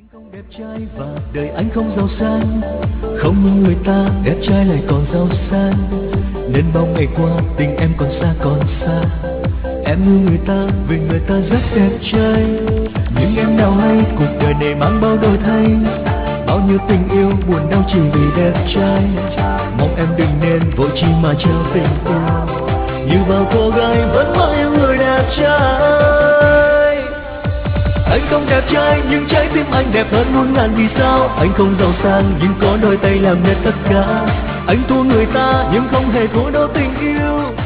Không đẹp trai và đời anh không giàu sang, không như người ta đẹp trai lại còn giàu sang, nên bao ngày qua tình em còn xa. Em yêu người ta vì người ta rất đẹp trai, nhưng em nào hay cuộc đời này mang bao đổi thay, bao nhiêu tình yêu buồn đau chỉ vì đẹp trai. Mong em đừng nên vội chi mà trao tình yêu, như bao cô gái vẫn mơ yêu người đẹp trai. Anh không đẹp trai nhưng trái tim anh đẹp hơn muôn ngàn vì sao. Anh không giàu sang nhưng có đôi tay làm nên tất cả. Anh thua người ta nhưng không hề thua đâu tình yêu.